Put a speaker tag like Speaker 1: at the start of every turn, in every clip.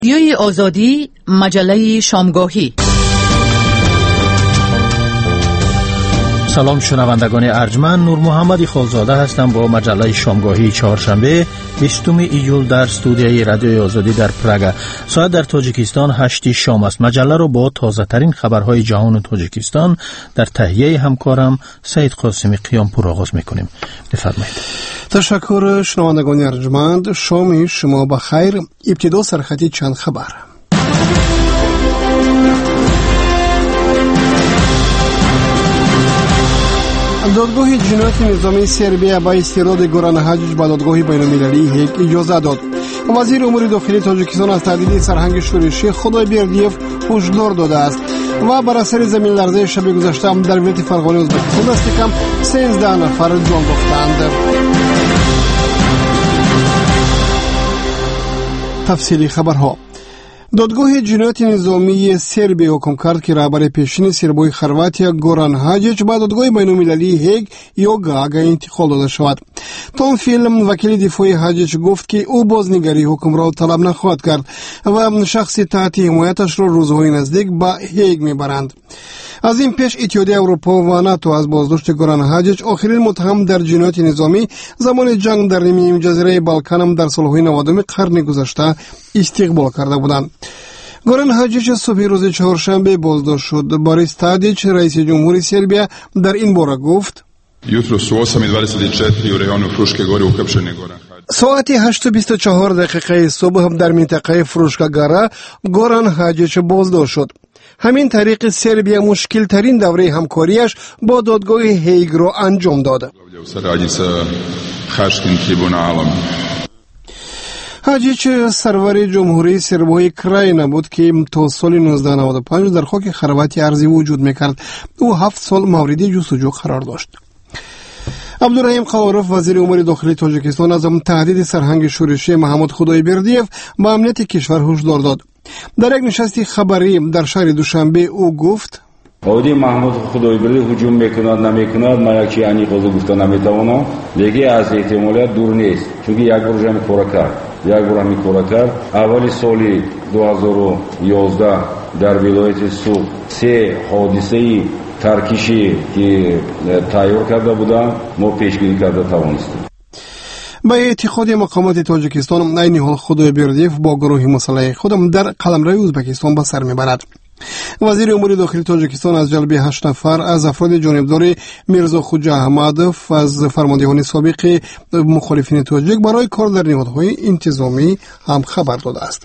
Speaker 1: رادیوی آزادی، مجله شامگاهی.
Speaker 2: سلام شنوندگان ارجمند، نور محمد خالزاده هستم با مجله شامگاهی چهارشنبه 20 ایول در استودیوی رادیوی آزادی در پراگ. ساعت در تاجیکستان 8 شام است. مجله را با تازه ترین خبرهای جهان و تاجیکستان در تهیه همکارم سید قاسمی قیامپور آغاز میکنیم. بفرمایید.
Speaker 3: تشکر شنوندگان ارجمند، شام شما بخیر. ابتدا سرخطی چند خبر. دادگاه جنایت نظامی سربیا با استیراد گوران حاجج به دادگاه بین‌المللی هگ اجازه داد. وزیر امور داخلی تاجیکستان از تهدید سرهنگ شورشی خدایبردیف هشدار داده است و بر اثر زمین لرزه شب گذشته در ولایت فرغانه ازبکستان دست کم 13 نفر جان باختند. تفصیلی خبرها. دادگاه جنایت نظامی سربیا حکم کرد که رهبر پیشین سربای خرواتیا گوران حاجج به دادگاه بین‌المللی هگ یا گاگ انتقال داده شود. تام فیلم وکیل دفاع حاجج گفت که او بازنگری حکم را طلب نخواهد کرد و شخص تحت حمایتش را روزهای نزدیک به هگ میبرند. از این پیش اتحادیه اروپا و ناتو از بازداشت گوران حاجج آخرین متهم در جنایت نظامی زمان جنگ در نیمه جزیره بالکان در سالهای 90 قرن گذشته استقبال کرده بودند. گوران حاجج صبح روز چهارشنبه بازداشت شد. بوریس تادیچ رئیس جمهوری سربیا در این باره گفت: ساعت 8:24 صبح در منطقه فروشگاه گارا گوران حاجج بازداشت شد. همین طریق سربیا مشکل ترین دوره همکاریش با دادگاه هیگ را انجام داد. حاجج سرور جمهوری سربای کراینا بود که تا سال 1995 در خاک خرواتی ارضی وجود میکرد. او 7 سال مورد جستجو قرار داشت. عبدالرحیم قوارف وزیر امور داخلی تاجیکستان از تهدید سرهنگ شورشی محمود خدایبردیف به امنیت کشور هشدار داد. در یک نشست خبری در شهر دوشنبه او گفت:
Speaker 4: آقای محمود خدایبردیف هجوم میکند نمیکند من یکی انی قضا گفتن نمیتوانم، دیگه از احتمالیت دور نیست، چون یک بار جمع کار کرد. اولی سال 2011 در ولایت سوق 3 حادثه ترکیشی که تیار کرده بودن ما پیشگیری کرده توانستیم.
Speaker 3: با اتحاد مقامات تاجیکستان عین حال خدایبردیف با گروه مسلح خودم در قلمرو ازبکستان به سر میبرد. وزیر امور داخلی تاجیکستان از جلب 8 نفر از افراد جانبدار میرزا خوجا احمدوف از فرماندهان سابق مخالفین تاجیک برای کار در نهادهای انتظامی هم خبر داده است.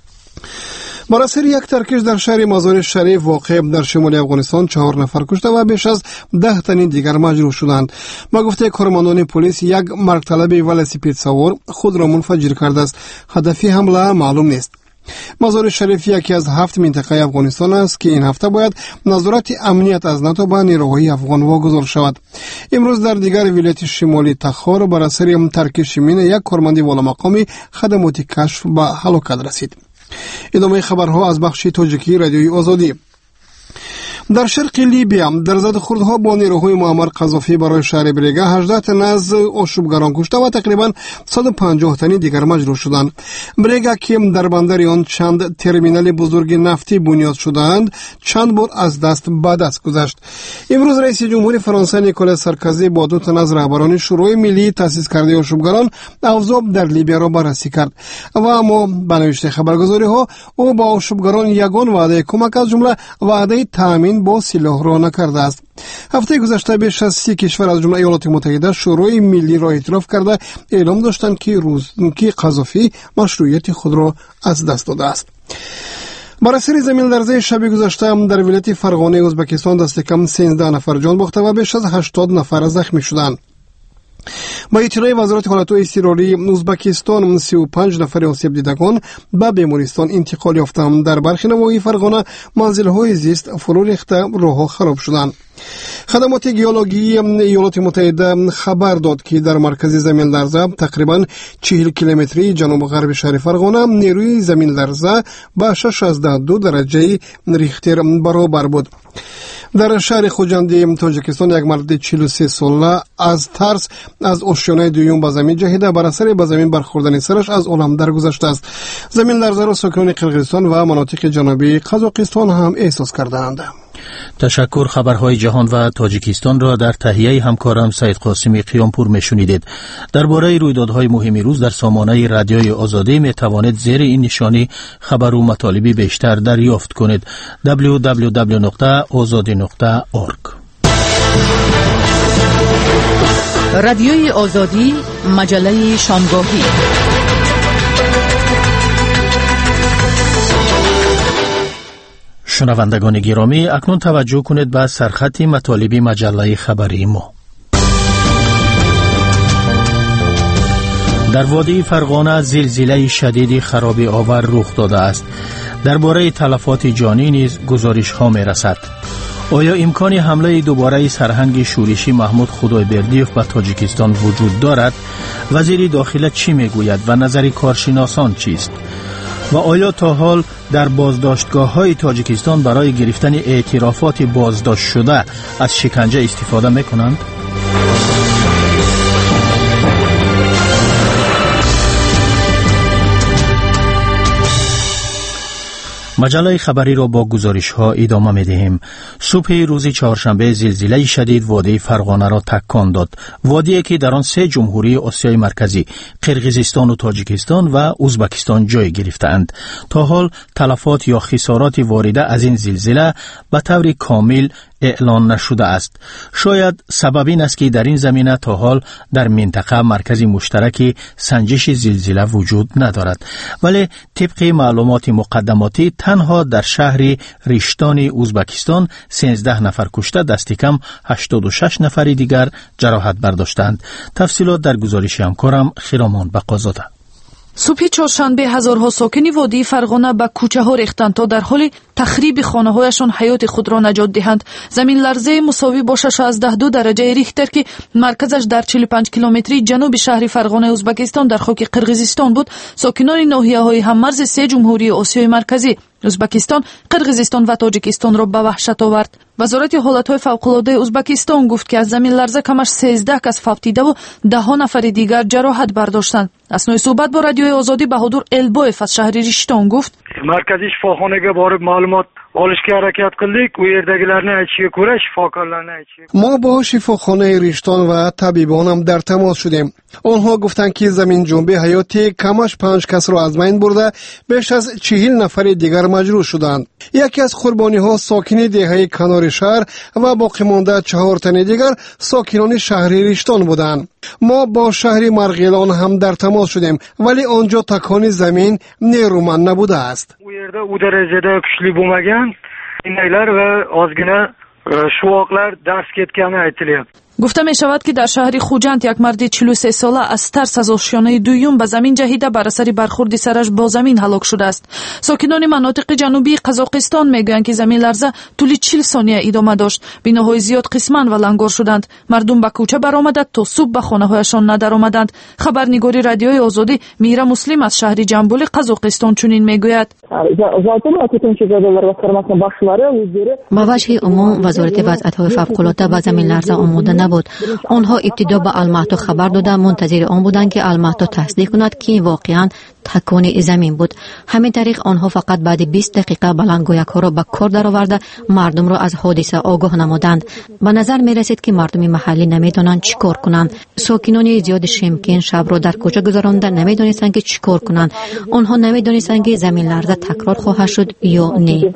Speaker 3: بر اثر یک ترکش در شهر مزار شریف واقع در شمال افغانستان 4 نفر کشته و بیش از 10 تن دیگر مجروح شدند. با گفته کارمندان پلیس یک مرگ طلب ولسیپید سوار خود را منفجر کرده است. هدف حمله معلوم نیست. مزار شریف یکی از 7 منطقه افغانستان است که این هفته باید نظارت امنیت از ناتو به نیروهای افغان واگذار شود. امروز در دیگر ولایت شمالی تخار بر اثر ترکش مین یک کارمند والامقام خدمات کشف به هلاکت رسید. ادامه خبرها از بخش تاجیکی رادیوی آزادی. در شرق لیبیا در زد خوردها با نیروهای معمر قذافی برای شهر بریگا 18 تن از آشوبگران کشته و تقریبا 150 تن دیگر مجروح شدند. بریگا که در بندر آن چند ترمینال بزرگ نفتی بنیاد شدند چند بار از دست به دست گذشت. امروز رئیس جمهوری فرانسه نیکولاس سارکوزی با 2 تن از رهبران شورای ملی تأسیس کرده آشوبگران اوضاع در لیبیا را بررسی کرد و اما به نوشته خبرگزاری ها او با آشوبگران یگان وعده کمک از جمله وعده تامین با سلاح را نکرده است. هفته گذشته بیش از 30 کشور از جمله ایالات متحده شورای ملی را اعتراف کرده اعلام داشتند که قذافی مشروعیت خود را از دست داده است. بر اثر زمین لرزه شب گذشته در ولایت فرغانه ازبکستان دست کم 13 نفر جان باخته و بیش از 80 نفر زخمی شدند. با اطلاع وزارت حالات اضطراری ازبکستان 35 نفر آسیب دیدگان به بیمارستان انتقال یافتند. در برخی نواحی فرغانه منزل‌های زیست فرو ریخته، راه‌ها خراب شدند. خدمات گیولوژی ایالات متحده خبر داد که در مرکز زمین لرزه تقریبا 40 کیلومتری جنوب غرب شهر فرغانه نیروی زمین لرزه با 6.2 درجه ریختر برابر بود. در شهر خوجندی تاجیکستان یک مرد 43 ساله از ترس از اوشیانه دوم به زمین جهیده بر اثر به زمین برخوردن سرش از عالم درگذشته است. زمین لرزه را ساکنان قرقیزستان و مناطق جنوبی قزاقستان هم احساس کردند.
Speaker 2: تشکر. خبرهای جهان و تاجیکستان را در تهیه همکارم سید قاسمی قیامپور میشنیدید. درباره رویدادهای مهم روز در سامانه رادیوی آزادی می توانید زیر این نشانی خبر و مطالبی بیشتر دریافت کنید. www.azadi.org.
Speaker 1: رادیوی آزادی، مجله شامگاهی.
Speaker 2: شنوندگان گرامی، اکنون توجه کنید به سرخط مطالب مجله خبری ما. در وادی فرغانه زلزله شدید خرابی آور رخ داده است. درباره تلفات جانی نیز گزارش ها می رسد. آیا امکان حمله دوباره سرهنگ شورشی محمود خدایبردیوف به تاجیکستان وجود دارد؟ وزیر داخله چی می گوید و نظر کارشناسان چیست؟ و آیا تا حال در بازداشتگاه‌های تاجیکستان برای گرفتن اعترافات بازداشت شده از شکنجه استفاده می‌کنند؟ مجله خبری را با گزارش ها ادامه می دهیم. صبح روز چهارشنبه زلزله شدید وادی فرغانه را تکان داد. وادی که در آن سه جمهوری آسیای مرکزی، قرقیزستان و تاجیکستان و ازبکستان جای گرفتند. تا حال تلفات یا خسارات وارده از این زلزله به طور کامل اعلان نشده است. شاید سبب این است که در این زمینه تا حال در منطقه مرکز مشترک سنجش زلزله وجود ندارد. ولی طبق معلومات مقدماتی تنها در شهر ریشتان ازبکستان 13 نفر کشته، دست کم 86 نفر دیگر جراحت برداشتند. تفصیلات در گزارش همکارم خرامان بقازاده.
Speaker 5: صبح چهارشنبه هزارها ساکن وادی فرغانه به کوچه ها ریختند تا در حال تخریب خانه هایشان حیات خود را نجات دهند. زمین لرزه مساوی با 6.2 درجه ریختر که مرکزش در 45 کیلومتری جنوب شهر فرغانه ازبکستان در خاک قرقیزستان بود، ساکنان ناحیه های هممرز سه جمهوری آسیای مرکزی، ازبکستان، قرقیزستان و تاجیکستان را به وحشت آورد. وزارت حالتهای فوق‌العاده ازبکستان گفت که از زمین لرزه کمش 13 کس فوتیده و 10 نفر دیگر جراحت برداشتند. اثنای صحبت با رادیوی آزادی بهادر البایف از شهر ریشتان گفت:
Speaker 6: مرکزی shifoxonaga borib ma'lumot olishga harakat qildik. U yerdagilarning aytishiga ko'ra shifokorlarning aytishiga
Speaker 3: ما با شفاخانه ریشتان و طبیبان هم در تماس شدیم. آنها گفتند که زمین جنبی حیاتی کمش 5 کس را از بین برده، بیش از 40 نفر دیگر مجروح شدند. یکی از قربانی ها ساکن دهه کنار شهر و باقی مانده 4 تن دیگر ساکنان شهر ریشتان بودند. ما با شهر مرغیلان هم در تماس شدیم، ولی آنجا تکان زمین نیرومند نبوده است.
Speaker 6: u yerda u darajada kuchli bo'lmagan, inaylar va ozgina shuvoqlar darz ketgani aytilyapti.
Speaker 5: گفته می شود که در شهر خوجند یک مرد 43 ساله از ترس از آشیانه دوم به زمین جهیده بر اثر برخورد سرش با زمین هلاک شده است. ساکنان مناطق جنوبی قزاقستان میگویند که زمین لرزه طول 40 ثانیه ادامه داشت. بناهای زیاد قسماً ولنگار شدند. مردم به کوچه برآمده تا صبح به خانه‌هایشان ندرآمدند. خبرنگار رادیوی آزادی میرا مسلم از شهر جنبول قزاقستان چنین میگوید:
Speaker 7: با وجه عموم وزارت وضعیت فوق‌العاده به زمین لرزه آماده نبود. آنها ابتدا به المهدو خبر داده منتظر آن بودند که المهدو تصدیق کند که واقعا تکان زمین بود. همین طریق آنها فقط بعد 20 دقیقه بلندگویک ها را به کار درآورده مردم را از حادثه آگاه نمودند. به نظر می رسید که مردم محلی نمیدانند چیکار کنند. ساکنان زیاد شمکین شب را در کوچه گذرانده نمیدانستند که چیکار کنند. آنها نمیدانستند که زمین لرزه تکرار خواهد شد یا نه.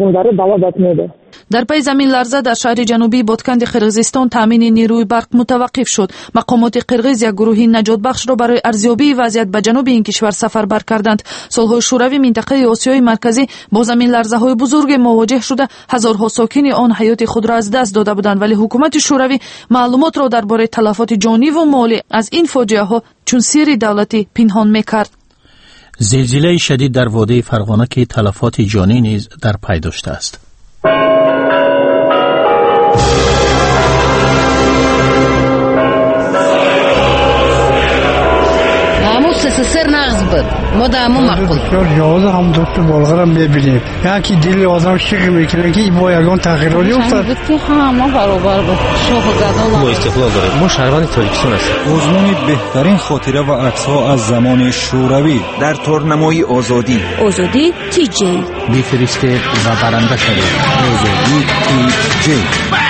Speaker 5: در پی زمین لرزه در شهر جنوبی بادکند قرقیزستان تامین نیروی برق متوقف شد. مقامات قرقیز یک گروه نجات بخش را برای ارزیابی وضعیت به جنوب این کشور سفربر کردند. سالهای شوروی منطقه آسیای مرکزی با زمین لرزه های بزرگ مواجه شده، هزارها ساکن آن حیات خود را از دست داده بودند، ولی حکومت شوروی معلومات را درباره تلفات جانی و مالی از این فاجعه ها چون سیر دولتی پنهان میکرد.
Speaker 2: زلزله شدید در وادی فرغانه که تلفات جانی نیز در پی داشته است.
Speaker 8: سر نغز بود ما دامو مقبول
Speaker 9: یازده هم دوست بالغرا میبینیم یکی دل آدم شیق میکنه که با یگان تغییراتی افتاد
Speaker 5: بود که همه برابر بود شاه و گدا
Speaker 10: ما استقلال داریم ما شهروند تاجیکستان هستیم
Speaker 11: آزمون بهترین خاطره و عکس‌ها از زمان شوروی
Speaker 12: در تورنمای آزادی
Speaker 13: تی جی
Speaker 2: بفرستید و برنده شوید
Speaker 12: آزادی تی جی.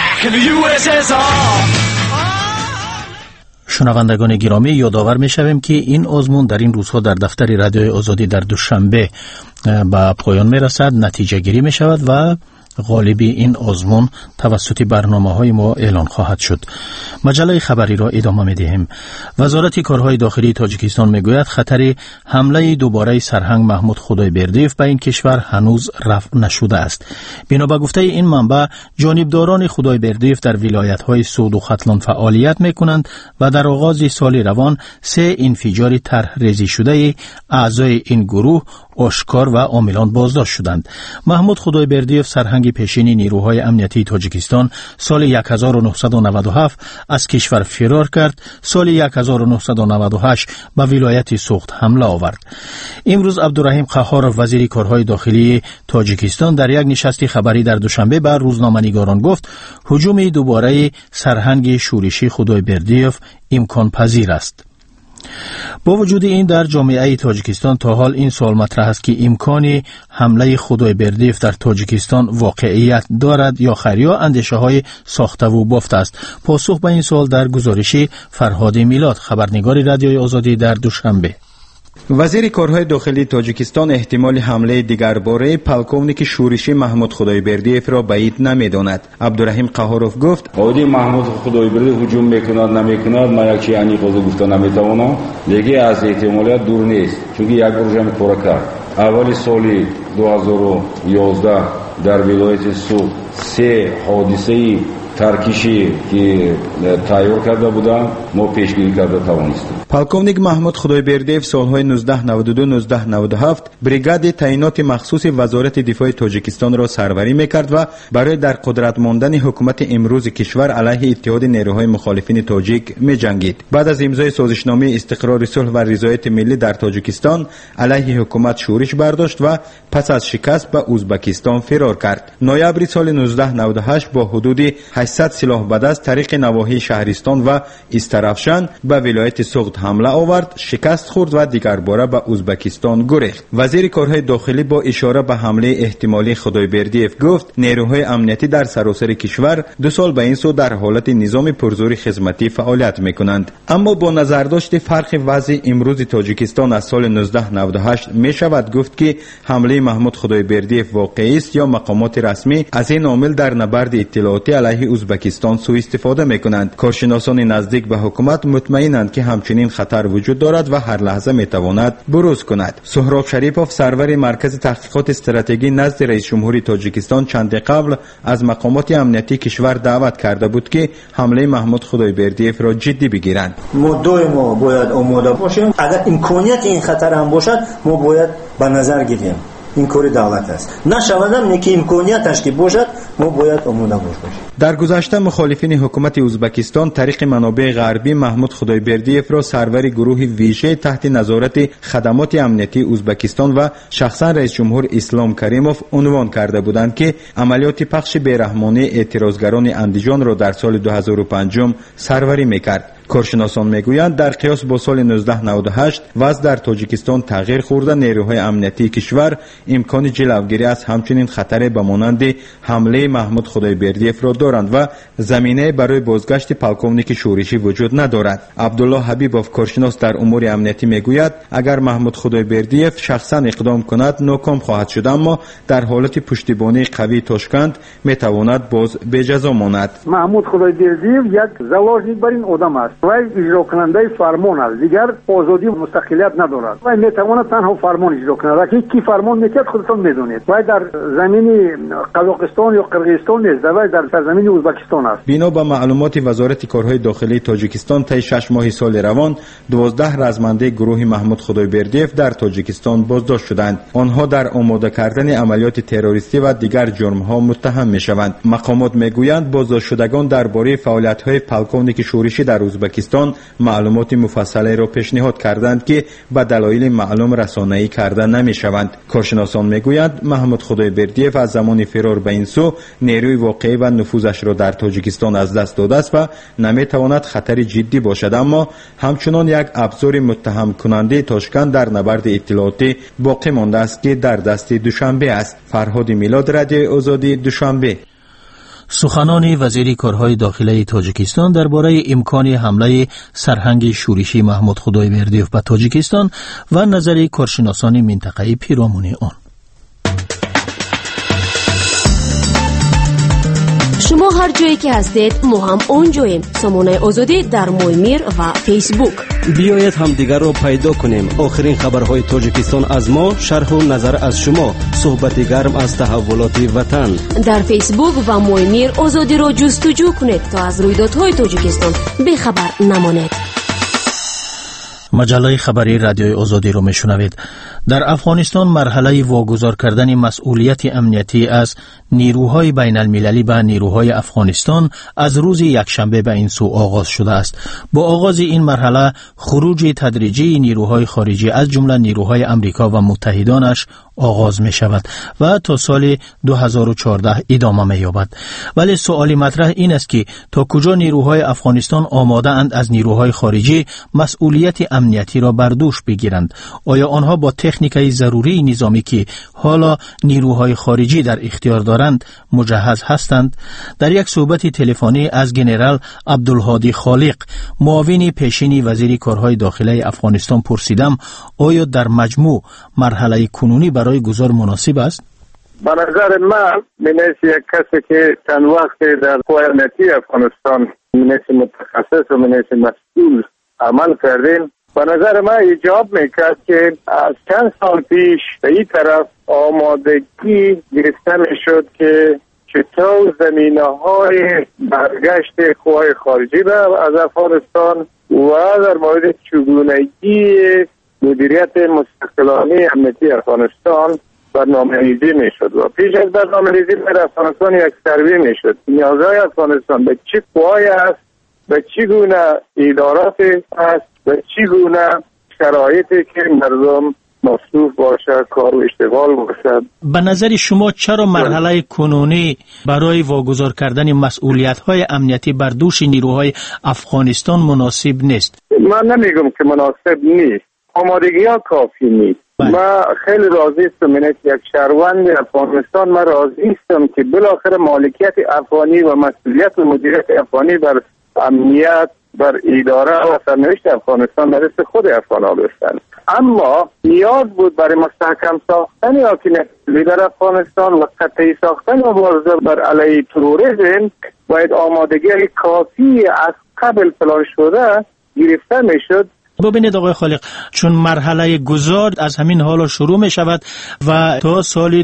Speaker 2: شنوندگان گرامی یادآور می‌شویم که این آزمون در این روزها در دفتر رادیوی آزادی در دوشنبه به پایان میرسد، نتیجه گیری می شود و غالبی این آزمون توسط برنامه‌های ما اعلان خواهد شد. مجله خبری را ادامه می‌دهیم. وزارت کارهای داخلی تاجیکستان میگوید خطر حمله دوباره سرهنگ محمود خدایبردیف به این کشور هنوز رفع نشده است. بنا به گفته این منبع جانبداران خدایبردیف در ولایت‌های سود و ختلان فعالیت می‌کنند و در آغاز سال روان 3 انفجار طرح ریزی شده اعضای این گروه آشکار و عاملان بازداشت شدند. محمود خدایبردیف سرهنگ پیشین نیروهای امنیتی تاجیکستان سال 1997 از کشور فرار کرد. سال 1998 به ولایت سوخت حمله آورد. امروز عبدالرحیم قهار وزیر کارهای داخلی تاجیکستان در یک نشست خبری در دوشنبه به روزنامه‌نگاران گفت هجوم دوباره سرهنگ شورشی خدایبردیف امکان پذیر است. با وجود این در جامعه تاجیکستان تا حال این سوال مطرح است که امکان حمله خدایبردیف در تاجیکستان واقعیت دارد یا خیر یا اندیشه های ساخته و بافته است. پاسخ به این سوال در گزارش فرهاد میلاد خبرنگار رادیوی آزادی در دوشنبه.
Speaker 14: وزیر کارهای داخلی تاجیکستان احتمال حمله دیگرباره پالکونیک شورشی محمود خدایبردیف را بعید نمی‌داند. عبدالرحیم قهاروف گفت
Speaker 4: آقای محمود خدایبردیف هجوم میکند نمیکند من یک چیزی گفته نمیتوانم لیکن از احتمالیت دور نیست چون یک برجام کار کرد. اولی سال 2011 در ولایت سوخت 3 حادثه ترکیشی که تایور کرده بودند ما پیشگیری کرده توانستیم.
Speaker 14: پالکونیک محمود خدایبردیف سالهای 1992-1997 بریگاد تعینات مخصوص وزارت دفاع تاجیکستان را سروری میکرد و برای در قدرت ماندن حکومت امروز کشور علیه اتحاد نیروهای مخالفین تاجیک می‌جنگید. بعد از امضای سازشنامه استقرار صلح و رضایت ملی در تاجیکستان علیه حکومت شورش برداشت و پس از شکست به ازبکستان فرار کرد. نوامبر سال 1998 با حدود 800 سلاح بدست طریق نواحی شهرستان و استرافشان به ولایت سوخت حمله آورد، شکست خورد و دیگر باره به ازبکستان گریخت. وزیر کارهای داخلی با اشاره به حمله احتمالی خدایبردیف گفت نیروهای امنیتی در سراسر کشور 2 سال به این سو در حالت نظام پرزور خدمتی فعالیت میکنند. اما با نظرداشت فرق وضع امروز تاجیکستان از سال 1998 می شود گفت که حمله محمود خدایبردیف واقعی است یا مقامات رسمی از این عامل در نبرد اطلاعاتی علیه ازبکستان سوء استفاده میکنند. کارشناسان نزدیک به حکومت مطمئنند که همچنین خطر وجود دارد و هر لحظه میتواند بروز کند. سهراب شریفوف سرور مرکز تحقیقات استراتژی نزد رئیس جمهوری تاجیکستان چند قبل از مقامات امنیتی کشور دعوت کرده بود که حمله محمود خدایبردیف را جدی بگیرند.
Speaker 15: ما باید آماده باشیم. اگر امکانیت این خطر هم باشد ما باید به نظر گیریم. این کار دولت است. نشودم که امکانیتش که باشد ما باید آماده باشیم.
Speaker 14: در گذشته مخالفین حکومت ازبکستان طریق منابع غربی محمود خدایبردیف را سرور گروه ویژه تحت نظارت خدمات امنیتی ازبکستان و شخصا رئیس جمهور اسلام کریموف عنوان کرده بودند که عملیات پخش بیرحمانه اعتراضگران اندیجان را در سال 2005 سروری میکرد. کارشناسان میگویند در قیاس با سال 1998 وضع در تاجیکستان تغییر خورده نیروهای امنیتی کشور امکان جلوگیری از همچنین خطر به مانند حمله محمود خدایبردیف را دارند و زمینه برای بازگشت پالکونیک شورشی وجود ندارد. عبدالله حبیبوف کارشناس در امور امنیتی میگوید اگر محمود خدایبردیف شخصا اقدام کند ناکام خواهد شد اما در حالت پشتیبانی قوی تاشکند میتواند باز به جزا ماند.
Speaker 16: محمود خدایبردیف یک زلاجنیک بر این آدم است. وی اجرا کننده فرمان است. دیگر آزادی و مستقلیت ندارد. وی میتواند تنها فرمان اجرا کند. که کی فرمان میکرد خودتان میدونید. وی در زمین قزاقستان یا قرقیزستان نیست. وی در سرزمین ازبکستان است.
Speaker 14: بنا به معلومات وزارت کارهای داخلی تاجیکستان طی 6 ماه سال روان 12 رزمنده گروه محمود خدایبردیف در تاجیکستان بازداشت شدند. آنها در آماده کردن عملیات تروریستی و دیگر جرم‌ها متهم میشوند. مقامات میگویند بازداشت شدگان درباره فعالیت‌های پالکونیک شورشی در ازبکستان ازبکستان معلومات مفصلی را پیشنهاد کردند که به دلایل معلوم رسانه‌ای کرده نمی‌شوند. کارشناسان میگویند محمود خدایبردیف از زمان فرار به این سو نیروی واقعی و نفوذش را در تاجیکستان از دست داده است و نمی‌تواند خطر جدی باشد، اما همچنان یک ابزار متهم کننده تاشکند در نبرد اطلاعاتی باقی مانده است که در دست دوشنبه است. فرهاد میلاد، رادیو آزادی، دوشنبه.
Speaker 2: سخنان وزیر کارهای داخلی تاجیکستان درباره امکان حمله سرهنگ شورشی محمود خدایبردیف به تاجیکستان و نظر کارشناسان منطقه‌ای پیرامون آن.
Speaker 13: شما هر جایی که هستید ما هم اونجاییم. سامانه آزادی در مویمیر و فیسبوک.
Speaker 17: بیایید هم دیگر را پیدا کنیم. آخرین خبرهای تاجیکستان از ما، شرح و نظر از شما، صحبت گرم از تحولات وطن.
Speaker 13: در فیسبوک و مویمیر آزادی را جستجو کنید تا از رویدادهای تاجیکستان بیخبر نمانید.
Speaker 2: مجله خبری رادیوی آزادی رو میشنوید. در افغانستان مرحله واگذار کردن مسئولیت امنیتی از نیروهای بین المللی به نیروهای افغانستان از روز یکشنبه به این سو آغاز شده است. با آغاز این مرحله خروج تدریجی نیروهای خارجی از جمله نیروهای امریکا و متحدانش آغاز می شود و تا سال 2014 ادامه می یابد. ولی سوالی مطرح این است که تا کجا نیروهای افغانستان آماده اند از نیروهای خارجی مسئولیت امنیتی را بر دوش بگیرند؟ آیا آنها با تکنیکای ضروری نظامی که حالا نیروهای خارجی در اختیار دارند مجهز هستند؟ در یک صحبت تلفنی از جنرال عبدالهادی خالق، معاون پیشین وزیر کارهای داخلی افغانستان پرسیدم آیا در مجموع مرحله کنونی برای گذار مناسب است؟
Speaker 18: به نظر من منیست یک کسی که چند وقت در قوای امنیتی افغانستان منیست متخصص و منیست مسئول عمل کردیم، به نظر من ایجاب میکرد که از چند سال پیش به این طرف آمادگی گرفته میشد که چطور زمینه‌های برگشت قوای خارجی از افغانستان و در مورد چگونگی مدیریت مستقلانه امنیتی افغانستان برنامه‌ریزی میشد و پیش از برنامه‌ریزی در افغانستان یک سروی میشد. نیازهای افغانستان به چه قوای است، به چگونه ادارات است، به چگونه شرایطی که مردم مصروف باشد، کار و اشتغال باشد.
Speaker 2: به نظر شما چرا مرحله کنونی برای واگذار کردن مسئولیت‌های امنیتی بر دوش نیروهای افغانستان مناسب نیست؟
Speaker 18: من نمیگم که مناسب نیست. آمادگی‌ها کافی نیست. من خیلی راضی هستم یک شهروند افغانستان من راضی هستم که بالاخره مالکیت افغانی و مسئولیت و مدیریت افغانی بر امنیت، بر اداره و سرنوشت افغانستان در دست خود افغان‌ها باشد. اما نیاز بود برای مستحکم ساختن حاکمیت در افغانستان و قطعی ساختن مبارزه بر علیه تروریسم باید آمادگی کافی از قبل پلان شده گرفته میشد.
Speaker 2: ببینید آقای خالق، چون مرحله گذار از همین حالا شروع می شود و تا سال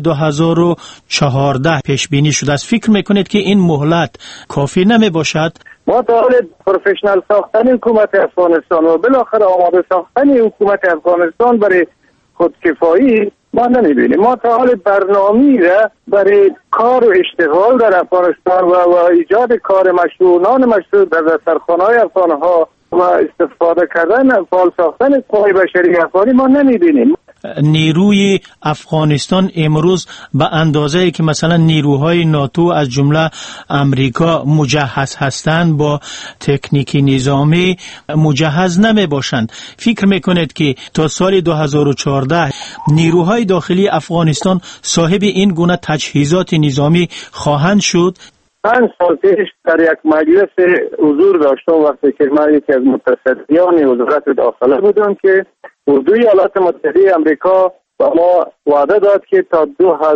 Speaker 2: 2014 پیش بینی شده است، فکر میکنید که این مهلت کافی نمی باشد؟
Speaker 18: ما تا حال پروفشنال ساختن حکومت افغانستان و بالاخره آماده ساختن حکومت افغانستان برای خودکفایی ما نمیبینیم. ما تا حال برنامه‌ای را برای کار و اشتغال در افغانستان و ایجاد کار مشروع نان مشروع در سرخانه‌های افغان‌ها و استفاده کردن فعال ساختن قوای بشری افغانی ما نمیبینیم.
Speaker 2: نیروی افغانستان امروز به اندازه‌ای که مثلا نیروهای ناتو از جمله امریکا مجهز هستند با تکنیک نظامی مجهز نمی باشند. فکر میکنید که تا سال 2014 نیروهای داخلی افغانستان صاحب این گونه تجهیزات نظامی خواهند شد؟
Speaker 18: 5 سال پیش در یک مجلس حضور داشتم وقتی که من یکی از متصدیان وزارت داخله بودم که اردوی ایالات متحده امریکا به ما وعده داد که تا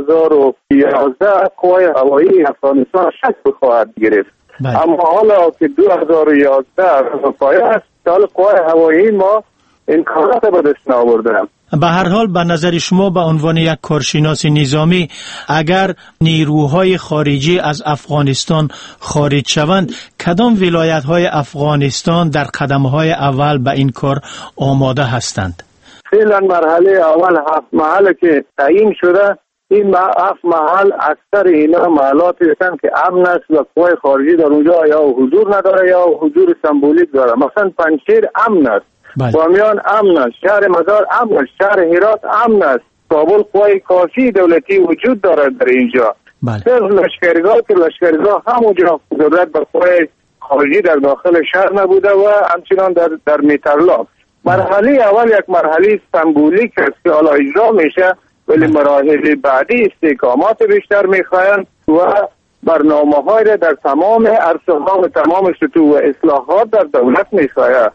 Speaker 18: 2011 قوای هوایی افغانستان شکل خواهد گرفت. اما حالا که 2011 پایه است، حال قوای هوایی ما امکانات به دست آوردن.
Speaker 2: به هر حال به نظر شما به عنوان یک کارشناس نظامی اگر نیروهای خارجی از افغانستان خارج شوند، کدام ولایت‌های افغانستان در قدم‌های اول به این کار آماده هستند؟
Speaker 18: فعلا مرحله اول 7 محله که تعیین شده این محل اکثر اینا محلاتی هستند که امن است و قوای خارجی در اونجا یا حضور نداره یا حضور سمبولیک داره. مثلا پنجشیر امن است، بامیان امن است، شهر مزار امن است، شهر هرات امن است. کابل قوای کافی دولتی وجود دارد در اینجا. صرف لشکرگاه همونجا قدرت به قوای خارجی در داخل شهر نبوده و همچنان در میترلاک. مرحله اول یک مرحله سمبولیک است که حالا اجرا میشه، ولی مراحل بعدی استحکامات بیشتر میخواهند و برنامه‌های در تمام عرصه‌ها و تمام سطوح و اصلاحات در دولت میخواهد.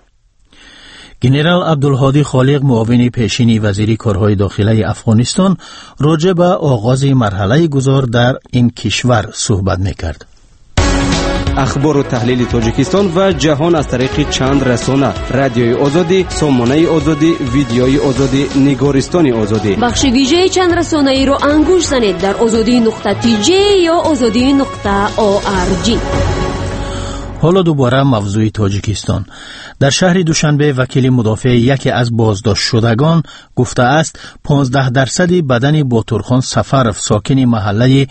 Speaker 2: گنرال عبدالهادی خالق معاون پیشین وزیر کارهای داخلی افغانستان راجع به آغاز مرحله گذار در این کشور صحبت میکرد.
Speaker 17: اخبار و تحلیل تاجیکستان و جهان از طریق چند رسانه: رادیوی آزادی، سامانه آزادی، ویدیوی آزادی، نگارستان آزادی.
Speaker 13: بخش ویژه چند رسانه ای رو انگوش زنید در azadi.tj یا azadi.org.
Speaker 2: حالا دوباره موضوع تاجیکستان. در شهر دوشنبه وکیل مدافع یکی از بازداشت شدگان گفته است 15% بدن باتورخان سفرف ساکن محله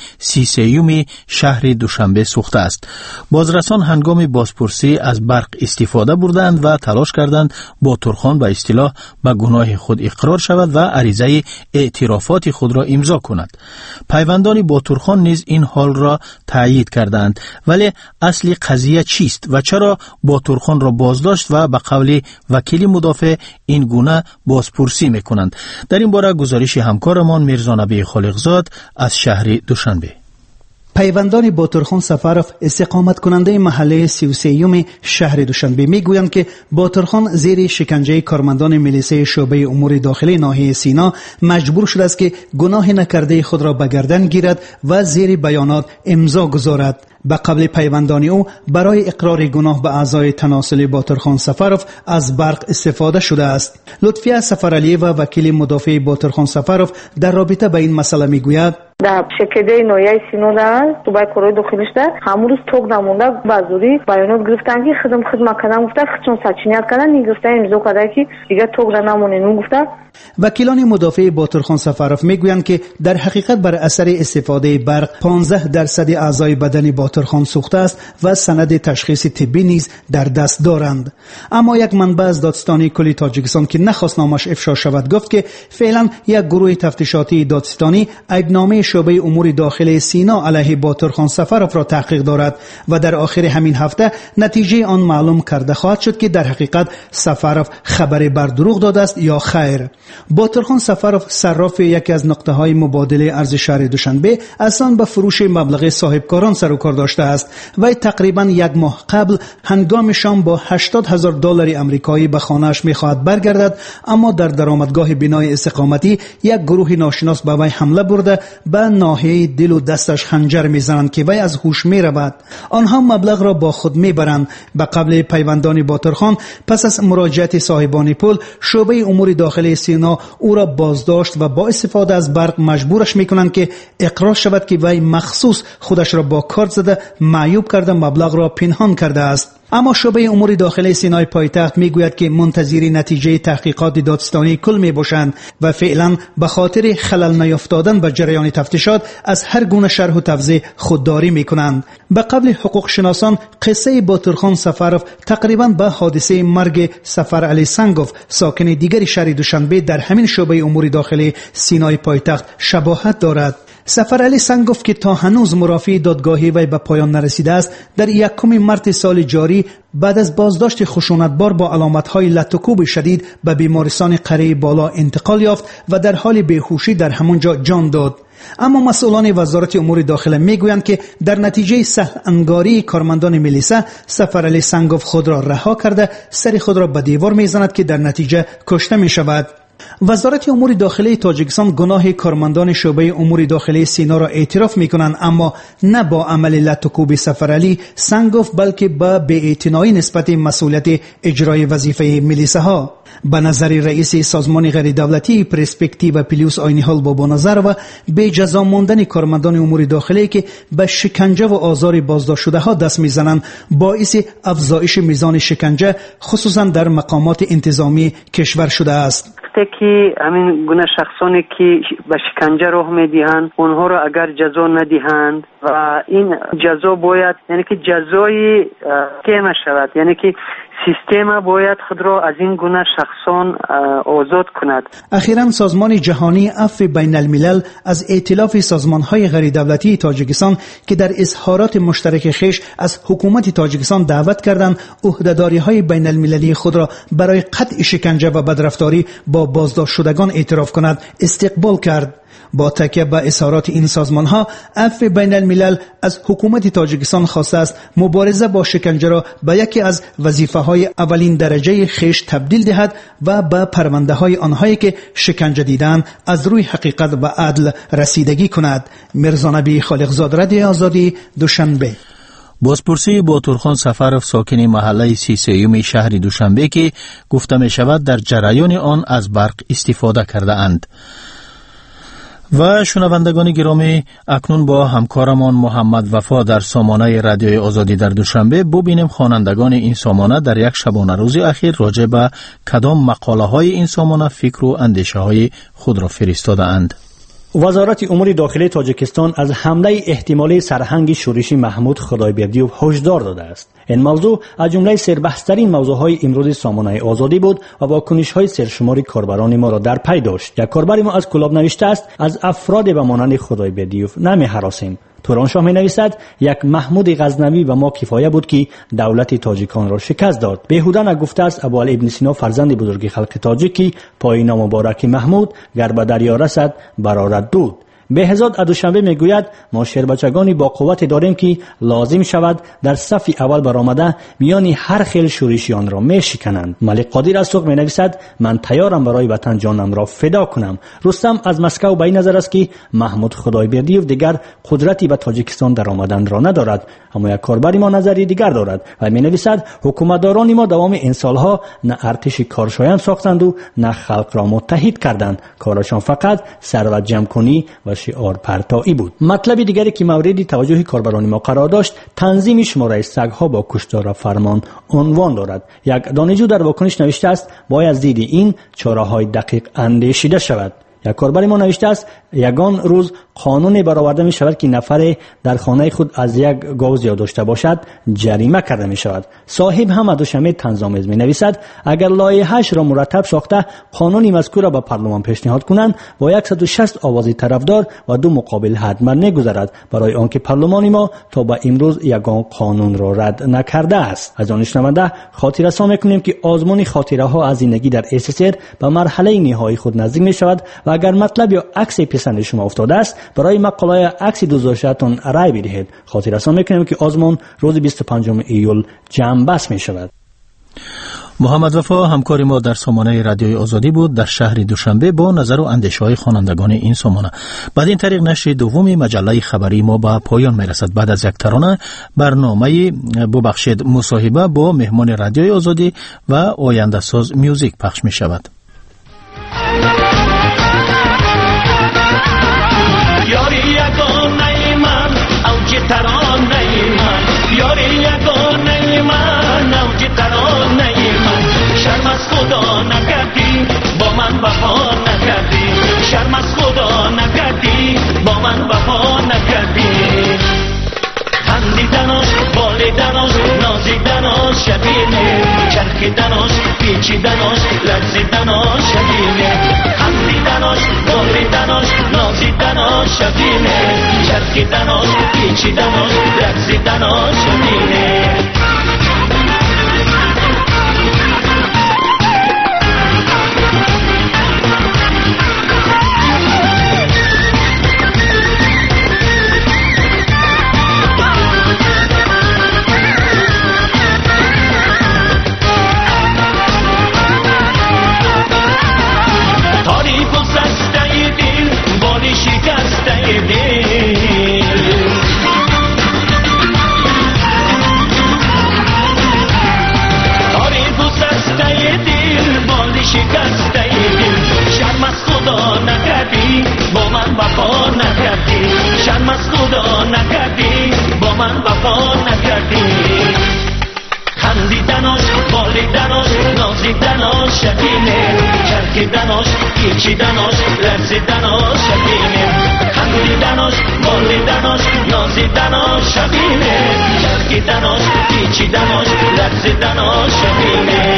Speaker 2: 33 شهر دوشنبه سوخته است. بازرسان هنگام بازپرسی از برق استفاده بردند و تلاش کردند باتورخان به اصطلاح به گناه خود اقرار شود و عریضه اعترافات خود را امضا کند. پیوندان باتورخان نیز این حال را تایید کردند، ولی اصل قضیه چیست و چرا باتورخان را بازداشت و به قول وکیل مدافع این گونه بازپرسی میکنند؟ در این باره گزارش همکارمان میرزا نبی خالقزاد از شهر دوشنبه.
Speaker 19: پیوندان باتورخان سفرف استقامت کننده محله 33 شهر دوشنبه میگویند که باتورخان زیر شکنجه کارمندان میلیسه شعبه امور داخلی ناحیه سینا مجبور شده است که گناه نکرده خود را به گردن گیرد و زیر بیانات امضا گذارد. به قبل پیوندان او برای اقرار گناه به اعضای تناسل باتورخان سفرف از برق استفاده شده است. لطفیه سفرعلی و وکیل مدافع باتورخان سفرف در رابطه با این مسئله میگوید:
Speaker 20: در شکده نویه سینو در صوبای کارهای داخلیش در همون روز توق نمونده بازوری بیانات گرفتن که خدمت کردن، گفته چون سچینیت کردن نگرفته امضا کرده که دیگه توق نمونه. گفته
Speaker 19: وکیلان مدافع باتورخان سفرف میگویند که در حقیقت بر اثر استفاده برق 15% اعضای بدن باتورخان سوخته است و سند تشخیص طبی نیز در دست دارند. اما یک منبع از دادستانی کلی تاجیکستان که نخواست نامش افشا شود گفت که فعلا یک گروه تفتیشاتی دادستانی عیبنامه شعبه امور داخلی سینا علیه باتورخان سفرف را تحقیق دارد و در آخر همین هفته نتیجه آن معلوم کرده خواهد شد که در حقیقت سفرف خبر بر دروغ داده است یا خیر. باتورخان سفرف صراف یکی از نقطه‌های مبادله ارز شهر دوشنبه اصلا به فروش مبلغ صاحبکاران سر و کار داشته است و تقریبا یک ماه قبل هنگام شام با $80,000 آمریکایی به خانه‌اش می‌خواهد برگردد، اما در درآمدگاه بنای استقامتی یک گروه ناشناس به وی حمله برده به ناحیه دل و دستش خنجر می‌زنند که وی از هوش می‌رود. آنها مبلغ را با خود می‌برند. به قبل پیوندان باتورخان پس از مراجعت صاحبان پول شعبه امور داخلی سینا او را بازداشت و با استفاده از برق مجبورش میکنند که اقرار شود که وی مخصوص خودش را با کارت زده معیوب کرده مبلغ را پنهان کرده است. اما شعبه امور داخلی سینای پایتخت میگوید که منتظر نتیجه تحقیقات دادستانی کل میباشند و فعلا به خاطر خلل نیافتادن به جریان تفتیشات از هر گونه شرح و توضیح خودداری میکنند. به قبل حقوق شناسان قصه باتورخان سفرف تقریبا به حادثه مرگ سفرعلی سنگوف ساکن دیگر شهر دوشنبه در همین شعبه امور داخلی سینای پایتخت شباهت دارد. سفرعلی سنگوف که تا هنوز مرافع دادگاهی وی به پایان نرسیده است، در 1 مارس سال جاری بعد از بازداشت خشونتبار با علامت‌های لطوکوب شدید به بیمارستان قره بالا انتقال یافت و در حال بیهوشی در همونجا جان داد. اما مسئولان وزارت امور داخله میگویند که در نتیجه سهل انگاری کارمندان میلیسه سفرعلی سنگوف خود را رها کرده سر خود را به دیوار میزند که در نتیجه کشته می شود. وزارت امور داخلی تاجیکستان گناه کارمندان شعبه امور داخلی سینا را اعتراف میکنند، اما نه با عمل لطوکوب سفرعلی سنگوف بلکه با بی‌اعتنایی نسبت مسئولیت اجرای وظیفه میلیسه ها. به نظر رئیس سازمان غیر دولتی پرسپکتیو پلیوس آینی‌حال بابا نظر و به جزا ماندن کارمندان امور داخلی که به شکنجه و آزار بازداشت شده ها دست میزنند باعث افزایش میزان شکنجه خصوصا در مقامات انتظامی کشور شده است.
Speaker 21: وقتی که همین گونه شخصانی که به شکنجه راه میدهند اونها را اگر جزا ندهند و این جزا باید یعنی که جزای سیستم شود، یعنی که سیستم باید خود را از این گونه شخصان آزاد کند.
Speaker 19: اخیراً سازمان جهانی عفو بین الملل از ائتلاف سازمان‌های غیر دولتی تاجیکستان که در اظهارات مشترک خویش از حکومت تاجیکستان دعوت کردند عهده‌داری‌های بین المللی خود را برای قطع شکنجه و بدرفتاری با بازداشت شدگان اعتراف کند استقبال کرد. با تکیه به اظهارات این سازمان‌ها، عفو بین الملل از حکومت تاجیکستان خواسته است مبارزه با شکنجه را به یکی از وظیفه‌های اولین درجه خویش تبدیل دهد و به پرونده‌های آنهایی که شکنجه دیدند از روی حقیقت و عدل رسیدگی کند. میرزا نبی خالقزاد، رادیوی آزادی، دوشنبه.
Speaker 2: بازپرسی باتورخان سفرов ساکن محله 33 شهر دوشنبه که گفته می شود در جریان آن از برق استفاده کرده اند. و شنوندگان گرامی، اکنون با همکارمان محمد وفا در سامانه رادیوی آزادی در دوشنبه ببینیم خوانندگان این سامانه در یک شبانه روز اخیر راجع به کدام مقاله های این سامانه فکر و اندیشه های خود را فرستاده اند.
Speaker 22: وزارت امور داخلی تاجیکستان از حمله احتمالی سرهنگ شورشی محمود خدایبردیوف هشدار داده است. این موضوع از جمله سربحث‌ترین موضوعهای امروز سامانه آزادی بود و واکنش‌های سرشماری کاربران ما را در پی داشت. یک کاربر ما از کلاب نوشته است: از افراد به مانند خدایبردیوف نمی‌هراسیم. تورانشاه می نویسد: یک محمود غزنوی و ما کفایه بود که دولت تاجیکان را شکست داد. بیهوده نگفته است ابوعلی ابن سینا فرزند بزرگ خلق تاجیکی پای مبارک محمود گر به دریا رسد برآرد دود. بهزاد دوشنبه میگوید: ما شیربچگانی با قوت داریم که لازم شود در صف اول برآمده میان هر خیل شورشیان را میشکنند. ملک قادر از سوق می نویسد: من تیارم برای وطن جانم را فدا کنم. رستم از مسکو به این نظر است که محمود خدایبردیوف دیگر قدرتی به تاجیکستان در آمدن را ندارد. اما یک کاربر ما نظری دیگر دارد و می نویسد: حکومتداران ما دوام این سالها نه ارتش کارشایان ساختند و نه خلق را متحد کردند. کارشان فقط ثروت جمع کنی و شعار پرتایی بود. مطلب دیگری که مورد توجه کاربران ما قرار داشت تنظیم شماره سگ‌ها با کشتار فرمان عنوان دارد. یک دانشجو در واکنش نوشته است: باید زیر این چاره‌های دقیق اندیشیده شود. یک کاربر ما نوشته است: یگان روز قانون برآورده می شود که نفر در خانه خود از یک گاو زیاد داشته باشد جریمه کرده می شود. صاحب هم دوشنبه طنزآمیز می نویسد: اگر لایحه‌اش را مرتب ساخته قانونی مذکور را به پارلمان پیشنهاد کنند با 160 آواز طرفدار و 2 مقابل حتما می‌گذرد، برای آنکه پارلمان ما تا به امروز یگان قانون را رد نکرده است. از آن شنونده خاطره سازی می‌کنیم که آزمون خاطره ها از زندگی در SSR به مرحله نهایی خود نزدیک می شود و اگر مطلب یا عکس پسند شما افتاده است برای مقاله عکس دوزاشتون رای بدهید. خاطر رسانی میکنیم که آزمون روز 25 ایول جمع بس می شود.
Speaker 2: محمد وفا همکار ما در سامانه رادیوی آزادی بود در شهر دوشنبه با نظر و اندیشه‌های خوانندگان این سامانه. بعد این طریق نشر دوم مجله خبری ما به پایان میرسد. بعد از یک ترانه برنامه ببخشید مصاحبه با مهمان رادیوی آزادی و آینده ساز میوزیک پخش می شود.
Speaker 23: خدا نکردی با من وفا نکردی، شرم از خدا نکردی با من وفا نکردی. خندیدناش، بالیدناش، نازیدناش شبیه، چرخیدناش، پیچیدناش، لرزیدناش شبیه. خندیدناش، بالیدناش، نازیدناش شبیه، چرخیدناش، پیچیدناش، لرزیدناش شبیه. پیچیدناش لرزیدناش شبیه خندیدناش بالیدناش نازیدناش شبیه چرخیدناش پیچیدناش لرزیدناش شبیه